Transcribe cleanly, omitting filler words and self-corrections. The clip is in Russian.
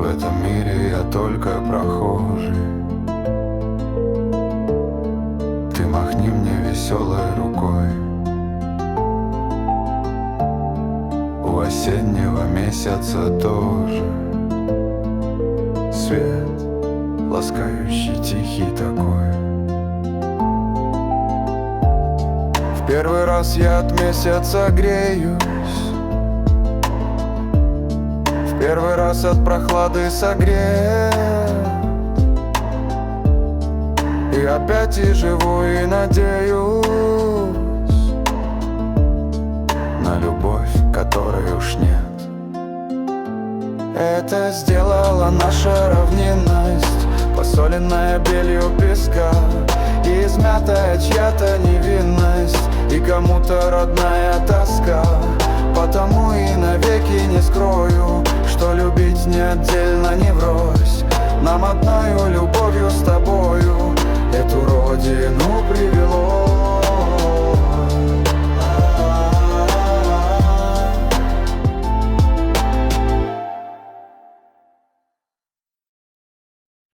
В этом мире я только прохожий. Ты махни мне веселой рукой. У осеннего месяца тоже свет, ласкающий, тихий такой. В первый раз я от месяца греюсь, в первый раз от прохлады согрет. И опять и живу, и надеюсь на любовь, которой уж нет. Это сделала наша равнинность, посоленная белью песка, и измятая чья-то невинность, и кому-то родная тоска. Потому и навеки не скрою, что любить не отдельно, не врозь. Нам одною любовь